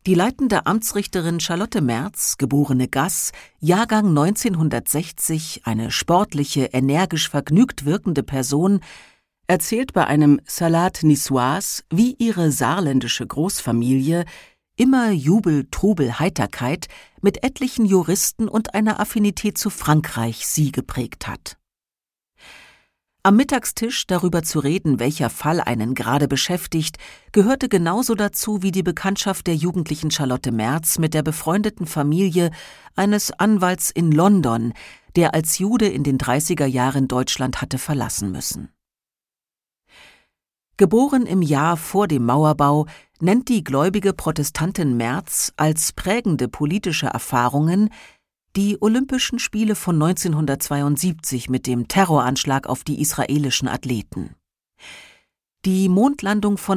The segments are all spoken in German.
Die leitende Amtsrichterin Charlotte Merz, geborene Gass, Jahrgang 1960, eine sportliche, energisch vergnügt wirkende Person, erzählt bei einem Salat Niçoise, wie ihre saarländische Großfamilie immer Jubel, Trubel, Heiterkeit mit etlichen Juristen und einer Affinität zu Frankreich sie geprägt hat. Am Mittagstisch darüber zu reden, welcher Fall einen gerade beschäftigt, gehörte genauso dazu wie die Bekanntschaft der jugendlichen Charlotte Merz mit der befreundeten Familie eines Anwalts in London, der als Jude in den 30er Jahren Deutschland hatte verlassen müssen. Geboren im Jahr vor dem Mauerbau, nennt die gläubige Protestantin Merz als prägende politische Erfahrungen die Olympischen Spiele von 1972 mit dem Terroranschlag auf die israelischen Athleten, die Mondlandung von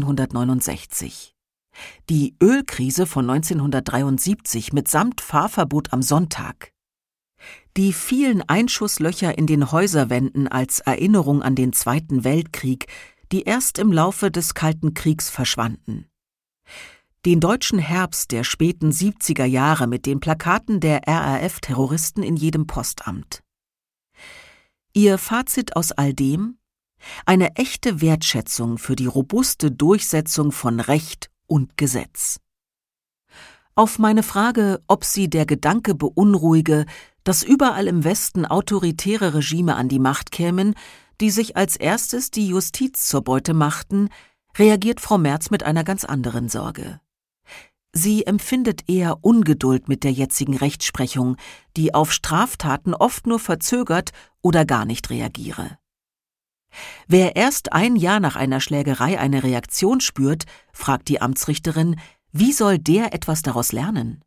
1969, die Ölkrise von 1973 mitsamt Fahrverbot am Sonntag, die vielen Einschusslöcher in den Häuserwänden als Erinnerung an den Zweiten Weltkrieg, die erst im Laufe des Kalten Kriegs verschwanden, den deutschen Herbst der späten 70er Jahre mit den Plakaten der RAF-Terroristen in jedem Postamt. Ihr Fazit aus all dem? Eine echte Wertschätzung für die robuste Durchsetzung von Recht und Gesetz. Auf meine Frage, ob sie der Gedanke beunruhige, dass überall im Westen autoritäre Regime an die Macht kämen, die sich als erstes die Justiz zur Beute machten, reagiert Frau Merz mit einer ganz anderen Sorge. Sie empfindet eher Ungeduld mit der jetzigen Rechtsprechung, die auf Straftaten oft nur verzögert oder gar nicht reagiere. Wer erst ein Jahr nach einer Schlägerei eine Reaktion spürt, fragt die Amtsrichterin, wie soll der etwas daraus lernen?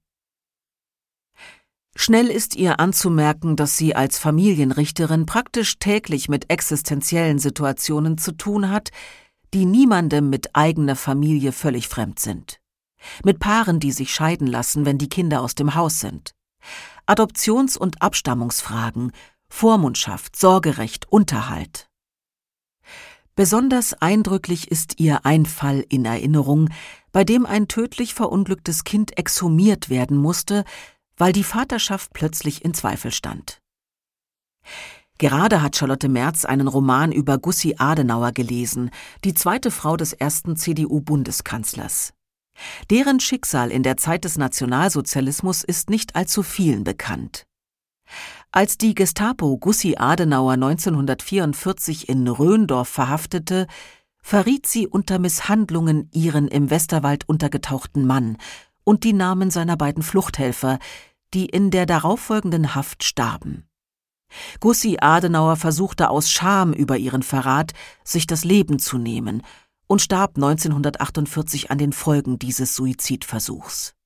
Schnell ist ihr anzumerken, dass sie als Familienrichterin praktisch täglich mit existenziellen Situationen zu tun hat, die niemandem mit eigener Familie völlig fremd sind. Mit Paaren, die sich scheiden lassen, wenn die Kinder aus dem Haus sind. Adoptions- und Abstammungsfragen, Vormundschaft, Sorgerecht, Unterhalt. Besonders eindrücklich ist ihr ein Fall in Erinnerung, bei dem ein tödlich verunglücktes Kind exhumiert werden musste, weil die Vaterschaft plötzlich in Zweifel stand. Gerade hat Charlotte Merz einen Roman über Gussi Adenauer gelesen, die zweite Frau des ersten CDU-Bundeskanzlers. Deren Schicksal in der Zeit des Nationalsozialismus ist nicht allzu vielen bekannt. Als die Gestapo Gussi Adenauer 1944 in Röndorf verhaftete, verriet sie unter Misshandlungen ihren im Westerwald untergetauchten Mann und die Namen seiner beiden Fluchthelfer, die in der darauffolgenden Haft starben. Gussi Adenauer versuchte aus Scham über ihren Verrat, sich das Leben zu nehmen und starb 1948 an den Folgen dieses Suizidversuchs.